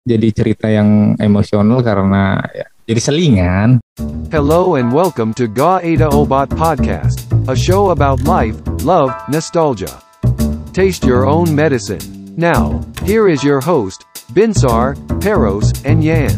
jadi cerita yang emosional karena ya, jadi selingan. Hello and welcome to Ga Ada Obat Podcast, a show about life, love, nostalgia. Taste your own medicine. Now, here is your host, Binsar, Peros, and Yan.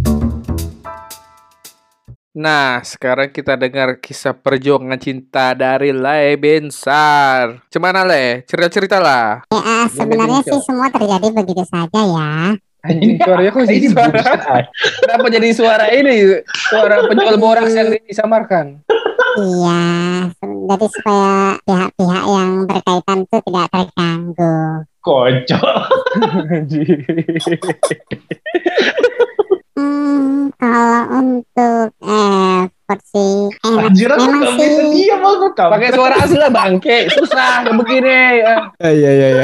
Nah, sekarang kita dengar kisah perjuangan cinta dari Le Binsar. Cemana Le? Cerita-cerita lah. Ya, sebenarnya sih semua terjadi begitu saja ya. Anjing, suaranya kok jadi suara? Kenapa jadi suara ini? Suara penjual boraks yang disamarkan. Iya, jadi supaya pihak-pihak yang berkaitan itu tidak terganggu. Kocok. Kalau untuk effort sih Anjir, aku memang gak sih bisa diam aku kamu. Pakai suara asli lah bangke. Susah begini. Iya.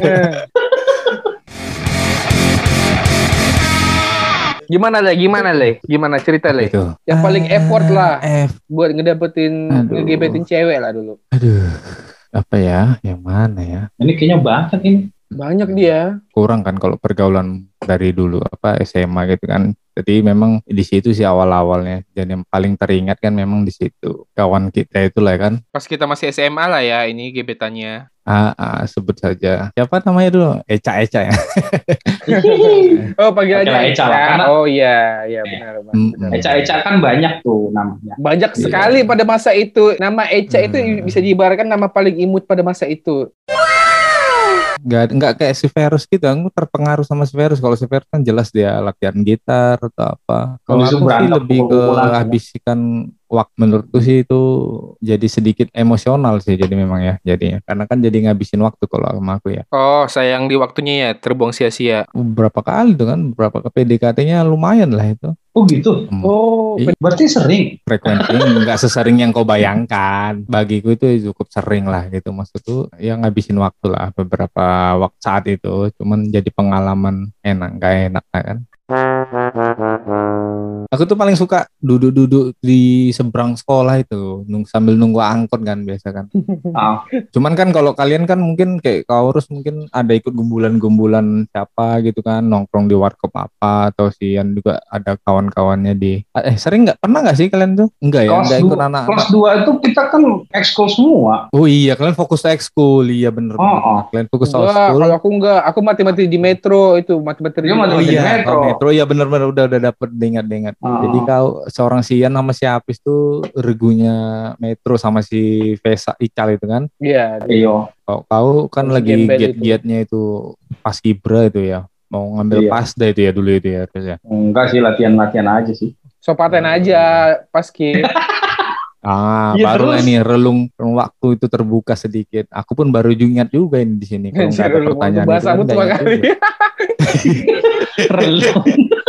Gimana Le? Gimana cerita Le? Itu. Yang paling effort lah buat ngedapetin cewek lah dulu. Aduh, apa ya? Yang mana ya? Ini kayaknya banget ini. Banyak dia. Kurang kan kalau pergaulan dari dulu SMA gitu kan. Jadi memang di situ sih awal-awalnya. Dan yang paling teringat kan memang di situ. Kawan kita itulah kan. Pas kita masih SMA lah ya ini gebetannya. Sebut saja. Siapa namanya dulu? Eca ya. Oh, panggilannya Oke, Eca lah, karena- Oh iya benar. Eca-eca kan banyak tuh namanya. Banyak sekali pada masa itu. Nama Eca itu bisa diibaratkan nama paling imut pada masa itu. Nggak kayak si Verus gitu. Aku terpengaruh sama si Verus. Kalau si Verus kan jelas dia latihan gitar atau apa. Kalau Habis itu aku sih berantem, lebih ke pukul-pukulan sih. habiskan waktu, menurutku sih itu jadi sedikit emosional sih jadi memang ya jadinya. Karena kan jadi ngabisin waktu kalau sama aku ya. Oh, sayang di waktunya ya, terbuang sia-sia. Berapa kali tuh kan, berapa ke PDKT-nya lumayan lah itu. Oh gitu. Oh, Iya. Berarti sering. Frekuensinya nggak sesering yang kau bayangkan. Bagiku itu cukup sering lah gitu. Maksudku ya ngabisin waktu lah beberapa waktu saat itu. Cuman jadi pengalaman nggak enak lah kan. Aku tuh paling suka duduk-duduk di seberang sekolah itu, sambil nunggu angkot kan biasa kan. Ah, Cuman kan kalau kalian kan mungkin kayak Kaurus mungkin ada ikut gumbulan-gumbulan siapa gitu kan, nongkrong di warkop apa, atau si Ian juga ada kawan-kawannya di. Sering pernah nggak sih kalian tuh? Enggak ya, enggak ikut anak-anak. kelas 2 itu kita kan ekskul semua. Oh iya, kalian fokus ekskul, iya bener. Kalian fokus enggak, ekskul. kalau aku enggak, aku mati-mati di metro itu, mati-mati Dia di mati-mati Oh di iya, metro. Metro ya bener-bener udah dapet dengat-dengat. Jadi kau seorang Sian sama si Apis tuh regunya Metro sama si Vesa Ical itu kan. Iya. Iyo. Kau kan Si lagi gembel giat-giatnya itu pas Kibra itu ya. Mau ngambil Iya. pasda itu ya dulu itu ya terus ya. Enggak sih, latihan-latihan aja sih. Sopaten aja paski. Iya, Baru lah terus? nih relung waktu itu terbuka sedikit. Aku pun baru ingat juga ini di sini. Kalau nggak ada pertanyaan itu Bahasamu kan tua nggak ingat kali. juga. Relung.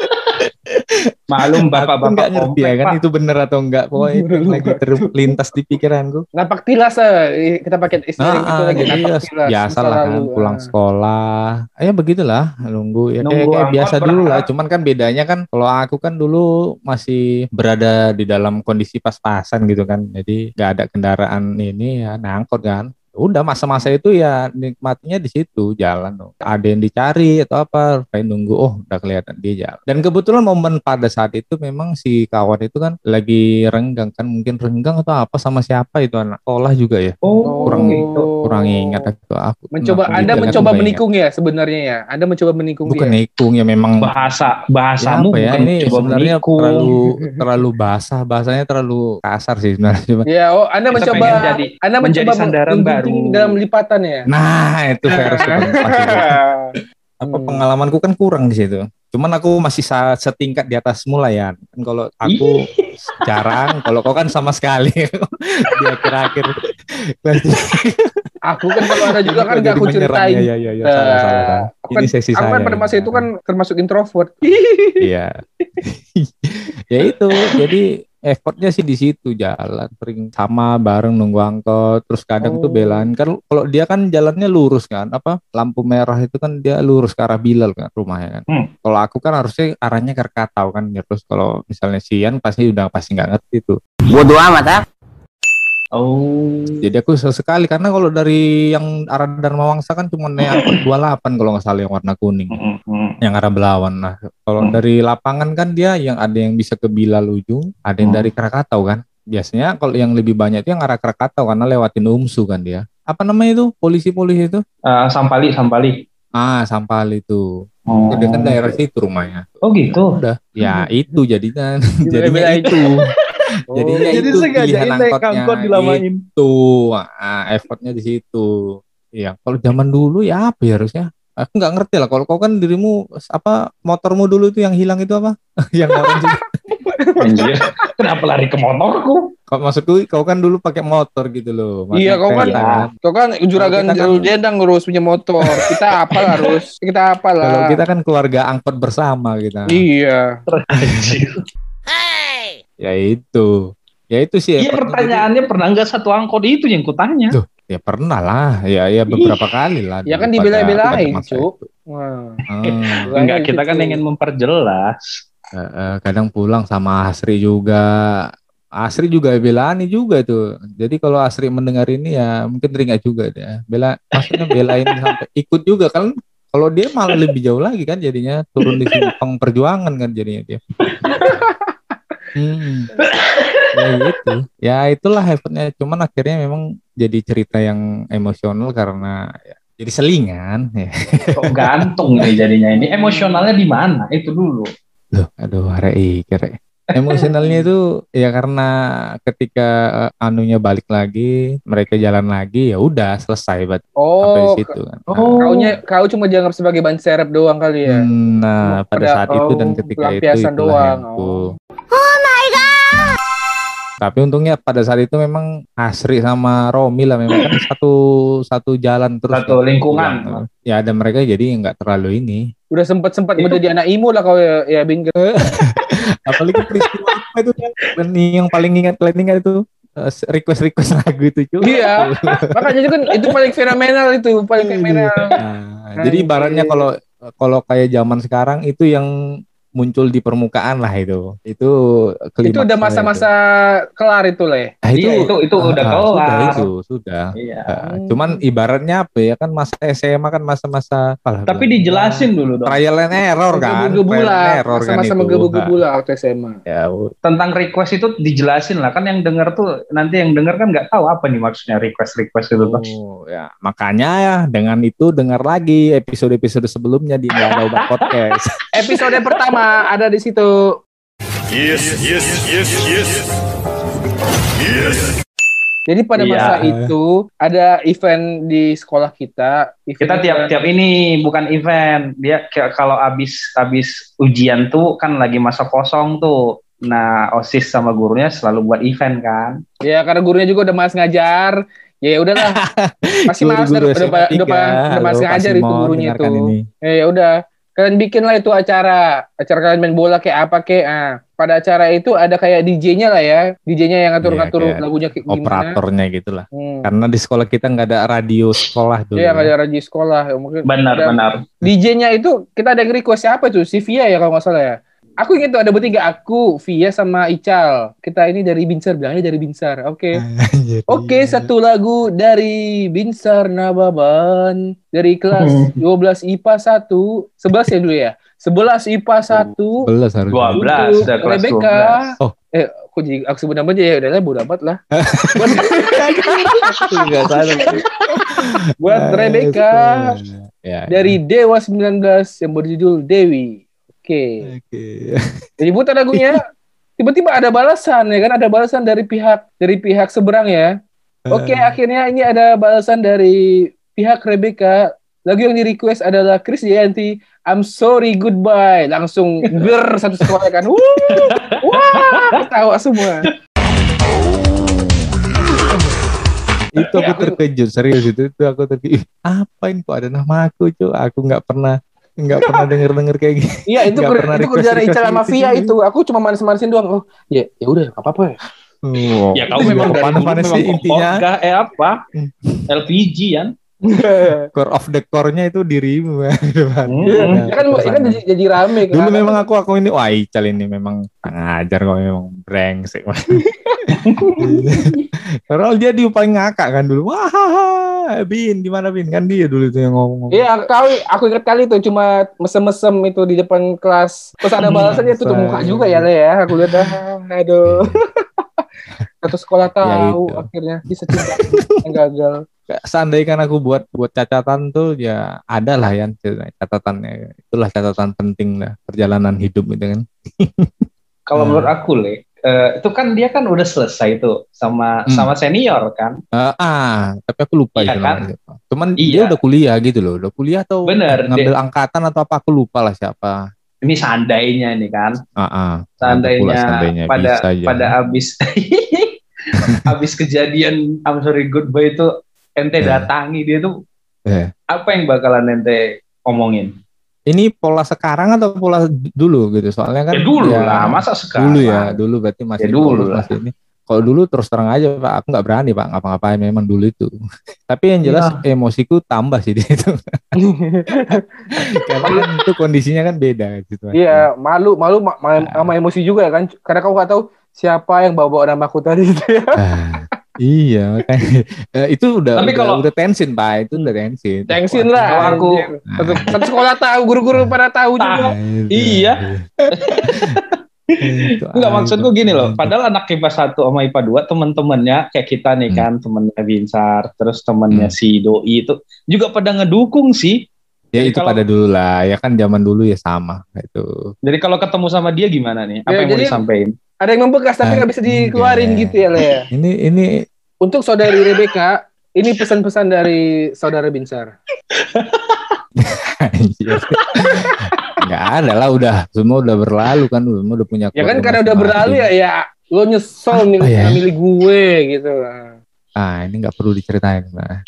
Maklum Aku bapak-bapak nggak ngerti ya kan Pak. itu bener atau enggak. Pokoknya itu lagi terlintas di pikiranku. Napak tilas kita pakai istilah itu lagi jadi napak ya tilas. biasa Masa lah kan lalu, pulang sekolah. Ya begitulah nunggu ya Nunggu kayak angkot biasa dulu lah. berangkat. Cuman kan bedanya kan kalau aku kan dulu masih berada di dalam kondisi pas-pasan gitu kan. Jadi nggak ada kendaraan ini ya angkot kan. Udah masa-masa itu ya nikmatnya di situ jalan dong. Ada yang dicari atau apa, kayak nunggu udah kelihatan dia jalan. Dan kebetulan momen pada saat itu memang si kawan itu kan lagi renggang kan, mungkin renggang atau apa sama siapa itu anak sekolah juga ya. Oh, Kurang ingat aku. Mencoba Nah, Anda detail aku mencoba nggak menikung ya sebenarnya ya. Anda mencoba menikung ingat. Bukan dia. nikung ya memang. bahasamu Ya, apa ya, bukan ini coba sebenarnya menikung. terlalu bahasanya terlalu kasar sih sebenarnya. Cuma- Ya, Anda Kita mencoba pengen Anda menjadi mencoba sandaran menggunting baru. dalam lipatan ya. Nah itu versi pengalamanku kan kurang di situ. Cuman aku masih setingkat di atasmu lah ya. Kan kalau aku jarang, kalau kau kan sama sekali di akhir-akhir. Aku kan kalau ada juga kan Kok gak jadi aku menyerang? ceritain. Iya, salah. Aku Ini kan, sesi aku saya. kan pada masa itu kan termasuk introvert. Iya. Ya itu, jadi effortnya sih di situ jalan sering sama bareng nunggu angkot terus kadang tuh belaan kan kalau dia kan jalannya lurus kan lampu merah itu kan dia lurus ke arah Bilal kan rumahnya kan kalau aku kan harusnya arahnya ke Krakatau kan ya, terus kalau misalnya Sian pasti nggak ngerti tuh Bodoh amat ah. Oh. Jadi aku sesekali karena kalau dari yang arah Dharma Wangsa kan cuma naik angkot 28 kalau nggak salah yang warna kuning, yang arah Belawan. Nah, kalau dari lapangan kan dia yang ada yang bisa ke Bilal ujung, ada yang dari Krakatau kan. Biasanya kalau yang lebih banyak itu yang arah Krakatau karena lewatin UMSU kan dia. Apa namanya itu? Polisi-polisi itu? Sampali. Sampal itu. Oh. Dia kan daerah situ rumahnya. Oh gitu. Udah. Ya itu jadinya itu. Jadinya Jadi itu sengaja pilihan naik angkotnya angkot dilamain. itu. Effortnya di situ. Iya, kalau zaman dulu ya apa ya harusnya? Aku nggak ngerti lah. Kalau kau kan dirimu motormu dulu itu yang hilang itu apa? Yang orange itu. Anjir. Kenapa lari ke motorku? Maksudku kau kan dulu pakai motor gitu loh. Iya, kau kan juragan Jendang ngurus punya motor. Kita apa harus? Kita apa lah? Kalau kita kan keluarga angkot bersama kita. Iya. Ya itu sih. Iya, pertanyaannya pernah nggak satu angkot itu yang kutanya? Tuh, ya pernah lah. Ya beberapa kali lah. Ya kan dibela-belain, Cuk. Enggak, kita kan ingin memperjelas. Kadang pulang sama Asri juga. Asri juga belani juga tuh. Jadi kalau Asri mendengar ini ya mungkin teringat juga dia. Maksudnya belain sampai ikut juga kan. Kalau dia malah lebih jauh lagi kan jadinya turun di simpang perjuangan kan jadinya dia. Ya gitu. Ya itulah effortnya. Cuman akhirnya memang jadi cerita yang emosional karena ya, jadi selingan. Ya. Kok gantung nih jadinya ini. Emosionalnya di mana? Itu dulu. Loh, aduh, kere. Emosionalnya itu ya karena ketika anunya balik lagi, mereka jalan lagi, ya udah selesai sampai di situ kan. Kau cuma dianggap sebagai ban serep doang kali ya. Nah, pada saat itu dan ketika itu doang. Oh my god. Tapi untungnya pada saat itu memang Asri sama Romi lah memang kan satu jalan terus. Satu lingkungan. Ya ada mereka jadi nggak terlalu ini. Udah sempat menjadi anak IMO lah kau ya Bin. Apalagi peristiwa itu kan yang paling ingat itu request lagu itu cuy. Iya. Makanya itu paling fenomenal itu, paling fenomenal. Jadi ibaratnya kalau kayak zaman sekarang itu yang muncul di permukaan lah itu itu udah masa-masa kelar itu lah. Itu udah kelar. Sudah. Iya. Cuman ibaratnya apa ya kan masa SMA kan masa-masa tapi dijelasin dulu dong. Trial and error kan. Masa-masa menggebu-gebu lah waktu SMA. Ya, tentang request itu dijelasin lah kan yang denger tuh nanti yang denger kan nggak tahu apa nih maksudnya request itu tuh. Ya makanya ya dengan itu dengar lagi episode sebelumnya di Nggak Ada Obat Podcast. Episode pertama ada di situ. Yes. Jadi pada masa itu ada event di sekolah kita. Kita tiap ini bukan event. Dia kalau abis ujian tuh kan lagi masa kosong tuh. Nah, OSIS sama gurunya selalu buat event kan. Ya karena gurunya juga udah malas ngajar. Ya udahlah. Masih malas udah malas ngajar itu gurunya itu. Ya udah. Kalian bikin lah itu acara kalian main bola kayak apa kayak. Pada acara itu ada kayak DJ-nya lah ya, DJ-nya yang ngatur-ngatur lagunya kayak gimana. Operatornya gitulah. Karena di sekolah kita nggak ada radio sekolah dulu. Iya nggak ada radio sekolah. Mungkin benar. DJ-nya itu kita ada request siapa tuh? Si Via ya kalau nggak salah ya. Aku ingat tuh ada bertiga, aku, Via sama Ical. Kita ini dari Binsar, bilangnya dari Binsar. Oke, satu lagu dari Binsar Nababan dari kelas 12 IPA 1, 11 ya dulu ya. 11 IPA 1. 11 harus. 12 kelas Rebecca. 12. Oh, aku jadi aku sebut nama aja ya udahlah bodo amat lah. Enggak salah. Buat Rebecca dari Dewa 19 yang berjudul Dewi. Oke. Jadi putar lagunya, tiba-tiba ada balasan ya kan, ada balasan dari pihak seberang ya. Oke, akhirnya ini ada balasan dari pihak Rebecca. Lagu yang di request adalah Krisdayanti, I'm Sorry Goodbye. Langsung satu sekolah kan. Wah, ketawa semua. Itu aku terkejut, serius itu aku terkejut. Apa ini kok ada nama aku, cuy? Aku nggak pernah denger kayak gini. Iya, itu kerjaan Ical sama Via itu. Aku cuma manis-manisin doang. Oh, ya udah, apa-apa ya. Ya kau memang panas sih intinya. Apa? LPG kan. Core of the core-nya itu dirimu kan jadi rame kan. Dulu memang aku ini wah Ical ini memang ngajar kok, memang brengsek. Karena dia paling ngakak kan dulu. Wah, Bin, gimana Bin? Kan dia dulu itu yang ngomong. Iya, aku ingat kali itu cuma mesem-mesem itu di depan kelas. Terus ada balasannya tutup muka juga ya, Le ya. Aku lihat aduh. Satu sekolah tahu Ya, akhirnya bisa cinta yang gagal. Seandainya kan aku buat catatan tuh ya ada lah ya catatannya. Itulah catatan penting lah perjalanan hidup gitu kan. Kalau menurut aku, Le, itu kan dia kan udah selesai tuh sama senior kan. Tapi aku lupa iya itu kan? namanya. Cuman dia udah kuliah gitu loh. Udah kuliah atau bener, ngambil angkatan atau apa, aku lupa lah siapa. Ini seandainya nih kan. Seandainya pada abis habis kejadian I'm Sorry Goodbye itu ente datangi dia tuh, apa yang bakalan ente omongin? Ini pola sekarang atau pola dulu gitu? Soalnya kan dulu lah, masa sekarang? Dulu berarti masih dulu lah. Masih ini. Kalau dulu terus terang aja Pak, aku nggak berani Pak ngapa-ngapain memang dulu itu. Tapi yang jelas emosiku tambah sih dia itu. Karena itu kondisinya kan beda gitu. Iya, malu sama emosi juga kan. Karena kau nggak tahu siapa yang bawa namaku tadi gitu ya. Iya, makanya itu udah tensin Pak, itu udah tensin. Tensin lah. Kalau aku satu sekolah tahu, guru-guru pada tahu juga. Iya. Enggak, maksudku gini loh, padahal anak IPA 1 sama IPA 2 teman-temannya kayak kita nih kan, temennya Binsar, terus temennya si Doi itu juga pada ngedukung sih. Ya jadi itu pada dulu lah, ya kan zaman dulu ya sama itu. Jadi kalau ketemu sama dia gimana nih? Apa yang mau disampaikan? Ada yang membekas tapi nggak bisa dikeluarin gitu ya, Le. Ini untuk saudari Rebecca, ini pesan-pesan dari saudara Binsar. Nggak ada lah, semua udah berlalu kan, semua udah punya. Ya kan karena udah berlalu ya lo nyesel milih gue gitu. Ini nggak perlu diceritain lah.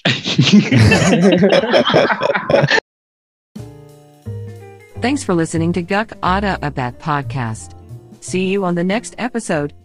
Thanks for listening to Guk Ada Abat podcast. See you on the next episode.